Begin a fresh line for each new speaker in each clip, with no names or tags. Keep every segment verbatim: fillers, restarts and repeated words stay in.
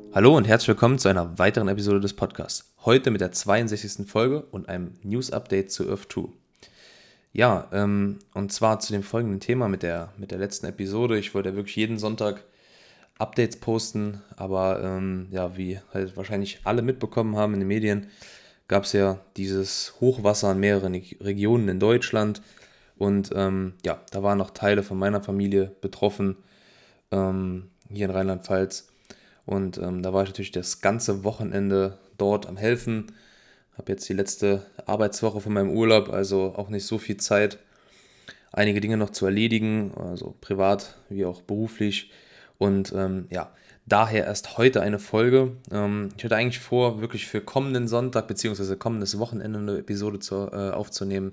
Hallo und herzlich willkommen zu einer weiteren Episode des Podcasts. Heute mit der zweiundsechzigsten Folge und einem News-Update zu Earth zwei. Ja, ähm, und zwar zu dem folgenden Thema mit der, mit der letzten Episode. Ich wollte ja wirklich jeden Sonntag Updates posten, aber ähm, ja, wie halt wahrscheinlich alle mitbekommen haben in den Medien, gab es ja dieses Hochwasser in mehreren Regionen in Deutschland. Und ähm, ja, da waren noch Teile von meiner Familie betroffen, ähm, hier in Rheinland-Pfalz. Und ähm, da war ich natürlich das ganze Wochenende dort am Helfen. Habe jetzt die letzte Arbeitswoche von meinem Urlaub, also auch nicht so viel Zeit, einige Dinge noch zu erledigen, also privat wie auch beruflich. Und ähm, ja, daher erst heute eine Folge. Ähm, ich hatte eigentlich vor, wirklich für kommenden Sonntag bzw. kommendes Wochenende eine Episode zu, äh, aufzunehmen.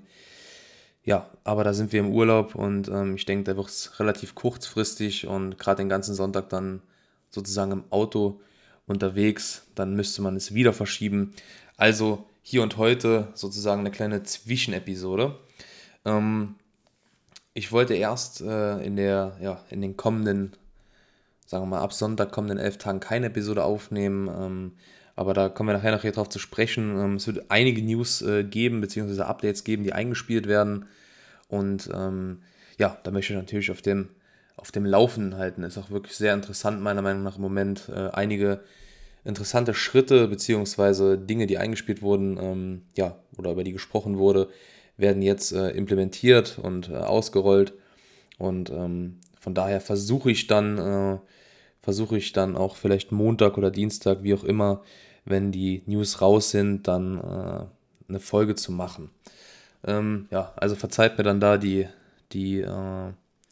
Ja, aber da sind wir im Urlaub und ähm, ich denke, da wird es relativ kurzfristig und gerade den ganzen Sonntag dann sozusagen im Auto unterwegs, dann müsste man es wieder verschieben. Also hier und heute sozusagen eine kleine Zwischenepisode. Ähm, Ich wollte erst äh, in der, ja, in den kommenden, sagen wir mal, ab Sonntag kommenden elf Tagen keine Episode aufnehmen, ähm, aber da kommen wir nachher noch hier drauf zu sprechen. Ähm, es wird einige News äh, geben, beziehungsweise Updates geben, die eingespielt werden. Und ähm, ja, da möchte ich natürlich auf dem, auf dem Laufenden halten. Ist auch wirklich sehr interessant, meiner Meinung nach im Moment. Äh, einige interessante Schritte beziehungsweise Dinge, die eingespielt wurden, ähm, ja, oder über die gesprochen wurde, werden jetzt äh, implementiert und äh, ausgerollt. Und ähm, von daher versuche ich dann, äh, versuche ich dann auch vielleicht Montag oder Dienstag, wie auch immer, wenn die News raus sind, dann äh, eine Folge zu machen. Ähm, ja, also verzeiht mir dann da die, die, äh,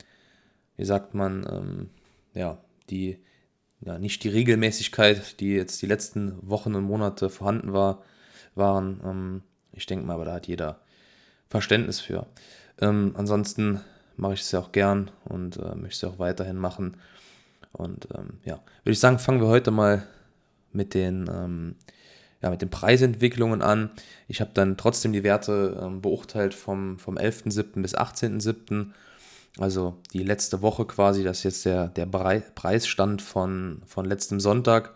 wie sagt man, ähm, ja, die, ja, nicht die Regelmäßigkeit, die jetzt die letzten Wochen und Monate vorhanden war, waren. Ähm, ich denke mal, aber da hat jeder Verständnis für. Ähm, ansonsten mache ich es ja auch gern und äh, möchte es ja auch weiterhin machen. Und ähm, ja, würde ich sagen, fangen wir heute mal mit den, ähm, ja, mit den Preisentwicklungen an. Ich habe dann trotzdem die Werte ähm, beurteilt vom, vom elften siebten bis achtzehnten siebten. Also die letzte Woche quasi, das ist jetzt der, der Brei- Preisstand von, von letztem Sonntag.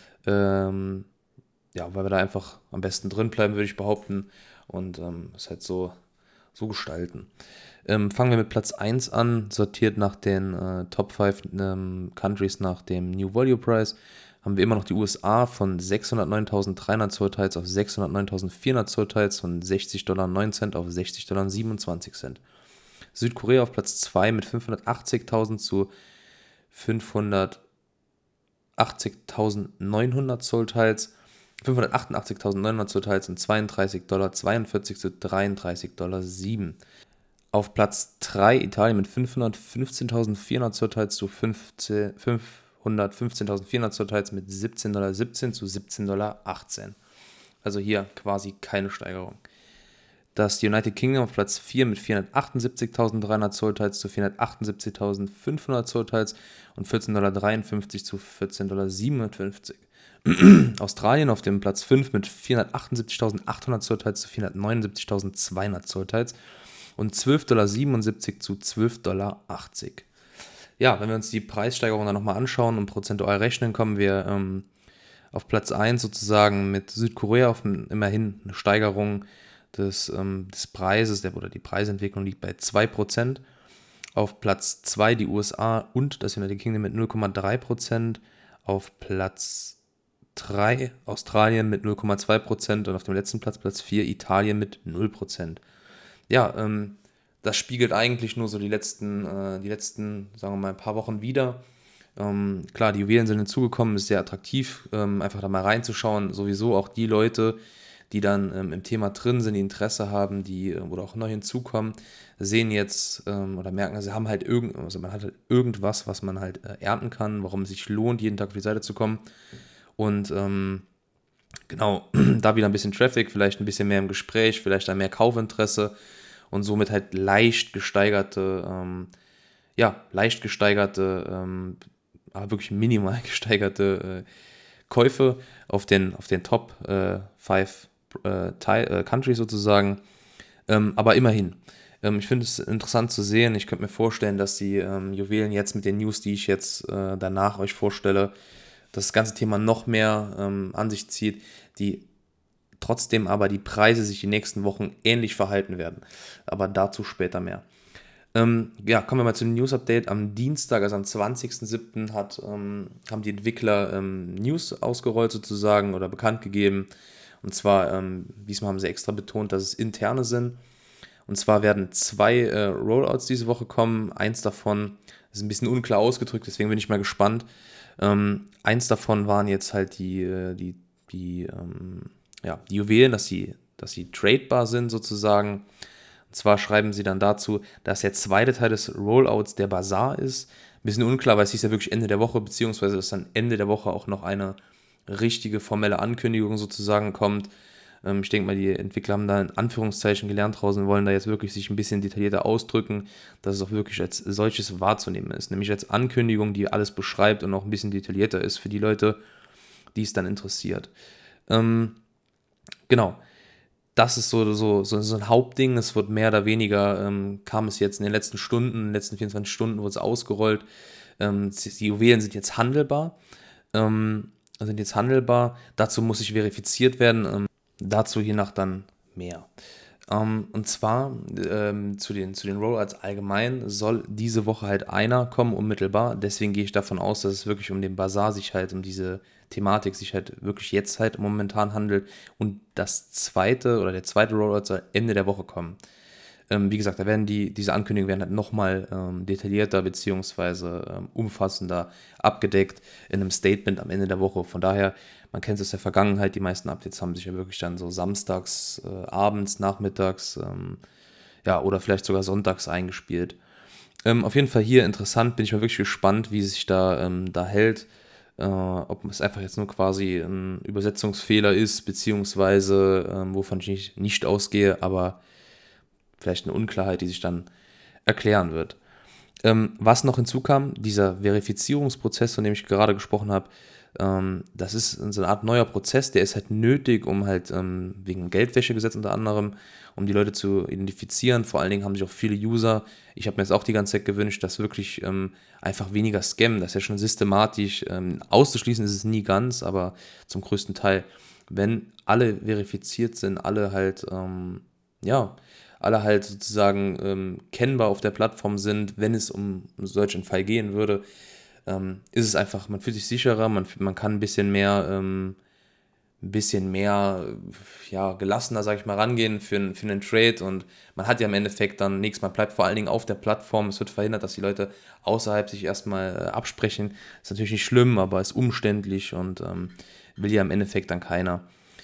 Ähm, ja, weil wir da einfach am besten drin bleiben, würde ich behaupten. Und ähm, es halt so, so gestalten. Ähm, fangen wir mit Platz eins an, sortiert nach den äh, Top fünf ähm, Countries nach dem New Value Price. Haben wir immer noch die U S A von sechshundertneuntausenddreihundert Zollteils auf sechshundertneuntausendvierhundert Zollteils, von sechzig Dollar neun Cent auf sechzig Dollar siebenundzwanzig Cent. Südkorea auf Platz zwei mit fünfhundertachtzigtausend zu fünfhundertachtzigtausendneunhundert Zollteils. fünfhundertachtundachtzigtausendneunhundert Zollteils und zweiunddreißig Dollar zweiundvierzig zu dreiunddreißig Dollar sieben. Auf Platz drei Italien mit fünfhundertfünfzehntausendvierhundert Zollteils zu fünfhundertfünfzehntausendvierhundert Zollteils mit siebzehn Dollar siebzehn zu siebzehn Dollar achtzehn. Also hier quasi keine Steigerung. Das United Kingdom auf Platz vier mit vierhundertachtundsiebzigtausenddreihundert Zollteils zu vierhundertachtundsiebzigtausendfünfhundert Zollteils und vierzehn Dollar dreiundfünfzig zu vierzehn Dollar siebenundfünfzig. Australien auf dem Platz fünf mit vierhundertachtundsiebzigtausendachthundert Zollteils zu vierhundertneunundsiebzigtausendzweihundert Zollteils und zwölf Dollar siebenundsiebzig zu zwölf Dollar achtzig. Ja, wenn wir uns die Preissteigerung dann nochmal anschauen und prozentual rechnen, kommen wir ähm, auf Platz eins sozusagen mit Südkorea auf immerhin eine Steigerung des, ähm, des Preises, der, oder die Preisentwicklung liegt bei zwei Prozent. Auf Platz zwei die U S A und das United Kingdom mit null Komma drei Prozent. Auf Platz drei Australien mit null Komma zwei Prozent und auf dem letzten Platz, Platz vier Italien mit null Prozent. Ja, ähm, das spiegelt eigentlich nur so die letzten, äh, die letzten, sagen wir mal, ein paar Wochen wieder. Ähm, klar, die Juwelen sind hinzugekommen, ist sehr attraktiv, ähm, einfach da mal reinzuschauen. Sowieso auch die Leute, die dann ähm, im Thema drin sind, die Interesse haben, die äh, oder auch neu hinzukommen, sehen jetzt ähm, oder merken, sie haben halt irgend, also man hat halt irgendwas, was man halt äh, ernten kann, warum es sich lohnt, jeden Tag auf die Seite zu kommen. Und ähm, genau, da wieder ein bisschen Traffic, vielleicht ein bisschen mehr im Gespräch, vielleicht dann mehr Kaufinteresse und somit halt leicht gesteigerte, ähm, ja, leicht gesteigerte, ähm, aber wirklich minimal gesteigerte äh, Käufe auf den, auf den Top fünf äh, äh, Countries sozusagen. Ähm, aber immerhin. Ähm, ich finde es interessant zu sehen. Ich könnte mir vorstellen, dass die ähm, Juwelen jetzt mit den News, die ich jetzt äh, danach euch vorstelle, das ganze Thema noch mehr ähm, an sich zieht, die trotzdem aber die Preise sich die nächsten Wochen ähnlich verhalten werden. Aber dazu später mehr. Ähm, ja, kommen wir mal zum News-Update. Am Dienstag, also am zwanzigsten siebten hat, ähm, haben die Entwickler ähm, News ausgerollt sozusagen oder bekannt gegeben. Und zwar, ähm, diesmal haben sie extra betont, dass es interne sind. Und zwar werden zwei äh, Rollouts diese Woche kommen. Eins davon ist ein bisschen unklar ausgedrückt, deswegen bin ich mal gespannt. Ähm, eins davon waren jetzt halt die, äh, die, die, ähm, ja, die Juwelen, dass sie, dass sie tradebar sind sozusagen. Und zwar schreiben sie dann dazu, dass der zweite Teil des Rollouts der Bazaar ist. Ein bisschen unklar, weil es hieß ja wirklich Ende der Woche, beziehungsweise dass dann Ende der Woche auch noch eine richtige formelle Ankündigung sozusagen kommt. Ähm, ich denke mal, die Entwickler haben da in Anführungszeichen gelernt draußen, wollen da jetzt wirklich sich ein bisschen detaillierter ausdrücken, dass es auch wirklich als solches wahrzunehmen ist. Nämlich als Ankündigung, die alles beschreibt und auch ein bisschen detaillierter ist für die Leute, die es dann interessiert. Ähm, genau. Das ist so, so, so, so ein Hauptding. Es wird mehr oder weniger, ähm, kam es jetzt in den letzten Stunden, in den letzten vierundzwanzig Stunden wurde es ausgerollt. Ähm, die Juwelen sind jetzt handelbar. Ähm, sind jetzt handelbar. Dazu muss ich verifiziert werden. Ähm, dazu hiernach dann mehr. Ähm, und zwar ähm, zu den, zu den Rollouts allgemein soll diese Woche halt einer kommen, unmittelbar. Deswegen gehe ich davon aus, dass es wirklich um den Bazar sich halt, um diese Thematik sich halt wirklich jetzt halt momentan handelt. Und das zweite oder der zweite Rollout soll Ende der Woche kommen. Ähm, wie gesagt, da werden die, diese Ankündigungen werden halt nochmal ähm, detaillierter bzw. Ähm, umfassender abgedeckt in einem Statement am Ende der Woche. Von daher, man kennt es aus der Vergangenheit, die meisten Updates haben sich ja wirklich dann so samstags, äh, abends, nachmittags, ähm, ja, oder vielleicht sogar sonntags eingespielt. Ähm, auf jeden Fall hier interessant, bin ich mal wirklich gespannt, wie sich da, ähm, da hält. Äh, ob es einfach jetzt nur quasi ein Übersetzungsfehler ist, beziehungsweise ähm, wovon ich nicht, nicht ausgehe, aber vielleicht eine Unklarheit, die sich dann erklären wird. Ähm, was noch hinzukam, dieser Verifizierungsprozess, von dem ich gerade gesprochen habe, ähm, das ist so eine Art neuer Prozess, der ist halt nötig, um halt ähm, wegen dem Geldwäschegesetz unter anderem, um die Leute zu identifizieren. Vor allen Dingen haben sich auch viele User, ich habe mir jetzt auch die ganze Zeit gewünscht, dass wirklich ähm, einfach weniger scammen, das ist ja schon systematisch, ähm, auszuschließen ist es nie ganz, aber zum größten Teil, wenn alle verifiziert sind, alle halt, ähm, ja, alle halt sozusagen ähm, kennbar auf der Plattform sind, wenn es um, um solchen Fall gehen würde, ähm, ist es einfach, man fühlt sich sicherer, man, man kann ein bisschen mehr, ähm, ein bisschen mehr, ja, gelassener, sag ich mal, rangehen für, für einen Trade und man hat ja im Endeffekt dann nichts, man bleibt vor allen Dingen auf der Plattform, es wird verhindert, dass die Leute außerhalb sich erstmal äh, absprechen, ist natürlich nicht schlimm, aber ist umständlich und ähm, will ja im Endeffekt dann keiner.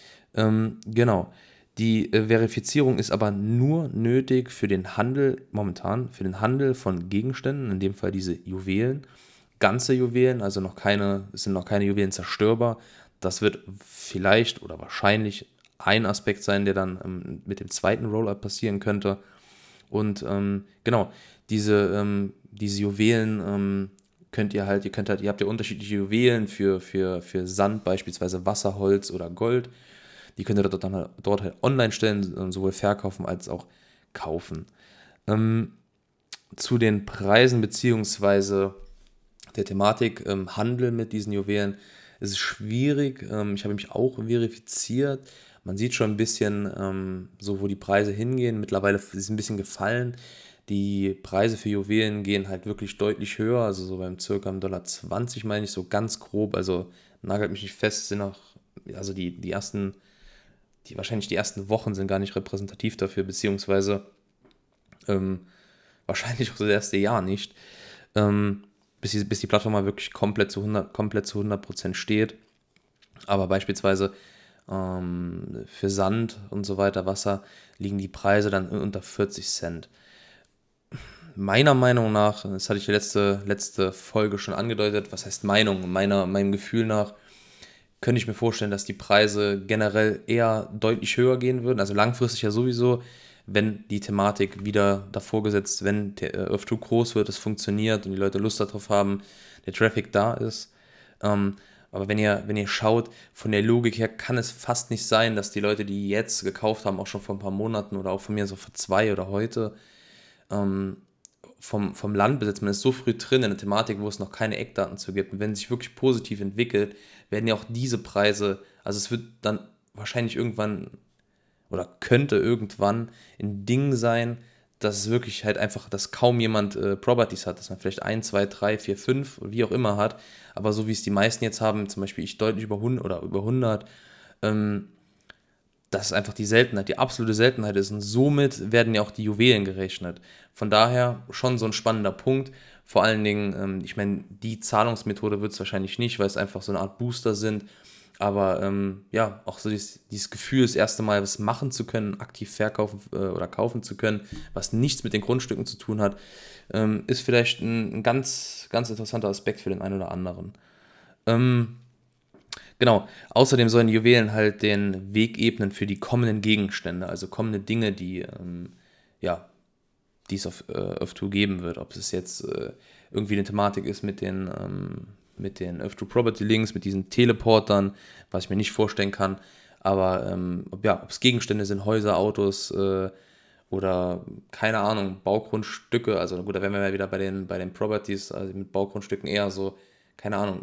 Ähm, genau. Die äh, Verifizierung ist aber nur nötig für den Handel, momentan, für den Handel von Gegenständen, in dem Fall diese Juwelen. Ganze Juwelen, also noch keine, es sind noch keine Juwelen zerstörbar. Das wird vielleicht oder wahrscheinlich ein Aspekt sein, der dann ähm, mit dem zweiten Rollout passieren könnte. Und ähm, genau, diese, ähm, diese Juwelen ähm, könnt ihr halt, ihr könnt halt, ihr habt ja unterschiedliche Juwelen für, für, für Sand, beispielsweise Wasser, Holz oder Gold. Die könnt ihr dort, dann, dort halt online stellen, sowohl verkaufen als auch kaufen. Ähm, zu den Preisen beziehungsweise der Thematik ähm, Handel mit diesen Juwelen ist es schwierig. Ähm, ich habe mich auch verifiziert. Man sieht schon ein bisschen, ähm, so wo die Preise hingehen. Mittlerweile ist es ein bisschen gefallen. Die Preise für Juwelen gehen halt wirklich deutlich höher, also so beim circa einem Dollar zwanzig meine ich, so ganz grob. Also nagelt mich nicht fest, sind auch, also die, die ersten die wahrscheinlich die ersten Wochen sind gar nicht repräsentativ dafür, beziehungsweise ähm, wahrscheinlich auch das erste Jahr nicht, ähm, bis, die, bis die Plattform mal wirklich komplett zu hundert, komplett zu hundert Prozent steht. Aber beispielsweise ähm, für Sand und so weiter, Wasser, liegen die Preise dann unter vierzig Cent. Meiner Meinung nach, das hatte ich die letzte, letzte Folge schon angedeutet, was heißt Meinung? Meiner, meinem Gefühl nach könnte ich mir vorstellen, dass die Preise generell eher deutlich höher gehen würden. Also langfristig ja sowieso, wenn die Thematik wieder davor gesetzt, wenn der Earth zwei groß wird, es funktioniert und die Leute Lust darauf haben, der Traffic da ist. Ähm, aber wenn ihr, wenn ihr schaut, von der Logik her kann es fast nicht sein, dass die Leute, die jetzt gekauft haben, auch schon vor ein paar Monaten oder auch von mir so vor zwei oder heute, ähm, vom, vom Landbesitz, man ist so früh drin in der Thematik, wo es noch keine Eckdaten zu gibt. Und wenn es sich wirklich positiv entwickelt, werden ja auch diese Preise, also es wird dann wahrscheinlich irgendwann oder könnte irgendwann ein Ding sein, dass es wirklich halt einfach, dass kaum jemand äh, Properties hat, dass man vielleicht ein, zwei, drei, vier, fünf, wie auch immer hat, aber so wie es die meisten jetzt haben, zum Beispiel ich deutlich über hundert oder über hundert, ähm, das ist einfach die Seltenheit, die absolute Seltenheit ist und somit werden ja auch die Juwelen gerechnet. Von daher schon so ein spannender Punkt. Vor allen Dingen, ähm, ich meine, die Zahlungsmethode wird es wahrscheinlich nicht, weil es einfach so eine Art Booster sind. Aber ähm, ja, auch so dieses, dieses Gefühl, das erste Mal was machen zu können, aktiv verkaufen äh, oder kaufen zu können, was nichts mit den Grundstücken zu tun hat, ähm, ist vielleicht ein, ein ganz, ganz interessanter Aspekt für den einen oder anderen. Ähm, Genau. Außerdem sollen die Juwelen halt den Weg ebnen für die kommenden Gegenstände, also kommende Dinge, die ähm, ja, die es auf äh, Earth zwei geben wird. Ob es jetzt äh, irgendwie eine Thematik ist mit den, ähm, mit den Earth zwei Property Links, mit diesen Teleportern, was ich mir nicht vorstellen kann. Aber ähm, ob, ja, ob es Gegenstände sind, Häuser, Autos äh, oder keine Ahnung, Baugrundstücke. Also gut, da wären wir ja wieder bei den, bei den Properties, also mit Baugrundstücken eher so, keine Ahnung,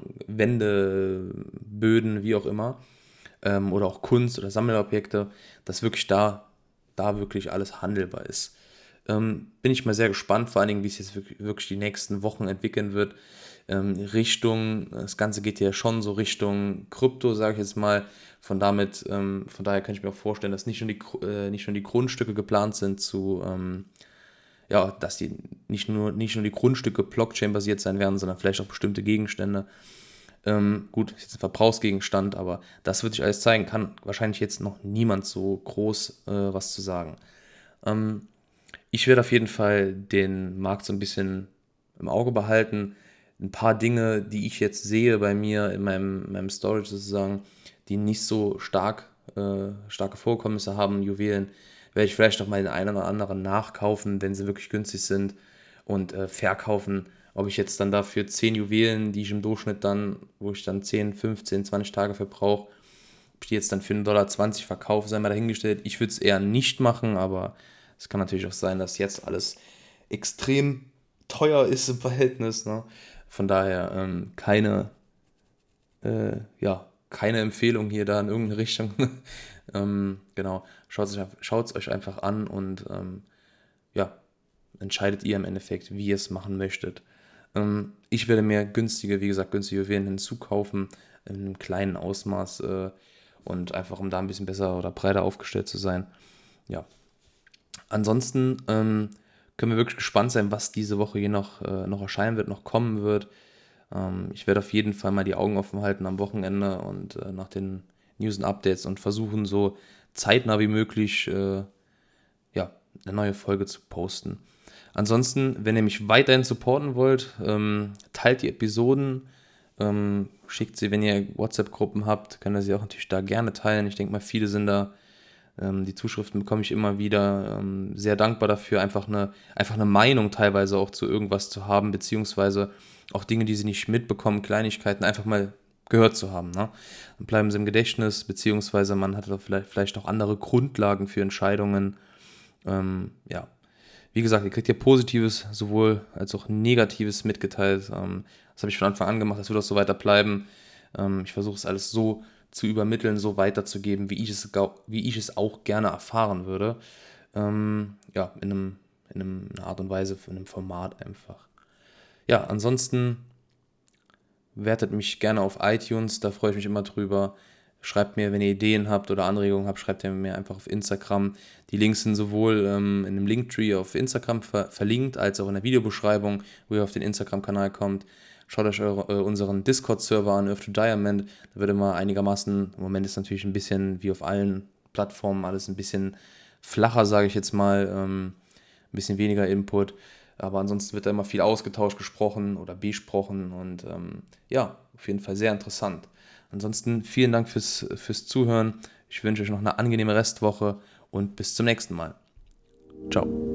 Wände, Böden, wie auch immer. Ähm, oder auch Kunst oder Sammelobjekte, dass wirklich da, da wirklich alles handelbar ist. Ähm, bin ich mal sehr gespannt, vor allen Dingen, wie es jetzt wirklich, wirklich die nächsten Wochen entwickeln wird. Ähm, Richtung, das Ganze geht ja schon so Richtung Krypto, sage ich jetzt mal. Von damit, ähm, von daher kann ich mir auch vorstellen, dass nicht nur die, äh, nicht nur die Grundstücke geplant sind zu, ähm, ja, dass die nicht nur, nicht nur die Grundstücke Blockchain-basiert sein werden, sondern vielleicht auch bestimmte Gegenstände. Ähm, gut, ist jetzt ein Verbrauchsgegenstand, aber das wird sich alles zeigen. Kann wahrscheinlich jetzt noch niemand so groß äh, was zu sagen. Ähm, ich werde auf jeden Fall den Markt so ein bisschen im Auge behalten. Ein paar Dinge, die ich jetzt sehe bei mir in meinem, in meinem Storage sozusagen, die nicht so stark, äh, starke Vorkommnisse haben, Juwelen, werde ich vielleicht noch mal den einen oder anderen nachkaufen, wenn sie wirklich günstig sind und äh, verkaufen. Ob ich jetzt dann dafür zehn Juwelen, die ich im Durchschnitt dann, wo ich dann zehn, fünfzehn, zwanzig Tage verbrauche, ob ich die jetzt dann für einen Dollar zwanzig verkaufe, sei mal dahingestellt. Ich würde es eher nicht machen, aber es kann natürlich auch sein, dass jetzt alles extrem teuer ist im Verhältnis. Ne? Von daher ähm, keine, äh, ja, keine Empfehlung hier da in irgendeine Richtung. ähm, genau, schaut es euch, euch einfach an und ähm, ja, entscheidet ihr im Endeffekt, wie ihr es machen möchtet. Ähm, ich werde mir günstige, wie gesagt, günstige Juwelen hinzukaufen, in einem kleinen Ausmaß äh, und einfach, um da ein bisschen besser oder breiter aufgestellt zu sein. Ja, ansonsten ähm, können wir wirklich gespannt sein, was diese Woche hier noch, äh, noch erscheinen wird, noch kommen wird. Ähm, ich werde auf jeden Fall mal die Augen offen halten am Wochenende und äh, nach den News und Updates und versuchen, so zeitnah wie möglich äh, ja, eine neue Folge zu posten. Ansonsten, wenn ihr mich weiterhin supporten wollt, ähm, teilt die Episoden, ähm, schickt sie, wenn ihr WhatsApp-Gruppen habt, könnt ihr sie auch natürlich da gerne teilen. Ich denke mal, viele sind da, ähm, die Zuschriften bekomme ich immer wieder, ähm, sehr dankbar dafür, einfach eine, einfach eine Meinung teilweise auch zu irgendwas zu haben, beziehungsweise auch Dinge, die sie nicht mitbekommen, Kleinigkeiten, einfach mal gehört zu haben. Ne? Dann bleiben sie im Gedächtnis, beziehungsweise man hat vielleicht, vielleicht auch andere Grundlagen für Entscheidungen. Ähm, ja, wie gesagt, ihr kriegt ja Positives sowohl als auch Negatives mitgeteilt. Ähm, das habe ich von Anfang an gemacht, das wird auch so weiter bleiben. Ähm, ich versuche es alles so zu übermitteln, so weiterzugeben, wie ich es, wie ich es auch gerne erfahren würde. Ähm, ja, in, einem, in einem, einer Art und Weise, in einem Format einfach. Ja, ansonsten wertet mich gerne auf iTunes, da freue ich mich immer drüber. Schreibt mir, wenn ihr Ideen habt oder Anregungen habt, schreibt ihr mir einfach auf Instagram. Die Links sind sowohl ähm, in dem Linktree auf Instagram ver- verlinkt, als auch in der Videobeschreibung, wo ihr auf den Instagram-Kanal kommt. Schaut euch eure, äh, unseren Discord-Server an, Earth to Diamond. Da wird immer einigermaßen, im Moment ist natürlich ein bisschen, wie auf allen Plattformen, alles ein bisschen flacher, sage ich jetzt mal. Ähm, ein bisschen weniger Input. Aber ansonsten wird da immer viel ausgetauscht, gesprochen oder besprochen und ähm, ja, auf jeden Fall sehr interessant. Ansonsten vielen Dank fürs, fürs Zuhören. Ich wünsche euch noch eine angenehme Restwoche und bis zum nächsten Mal. Ciao.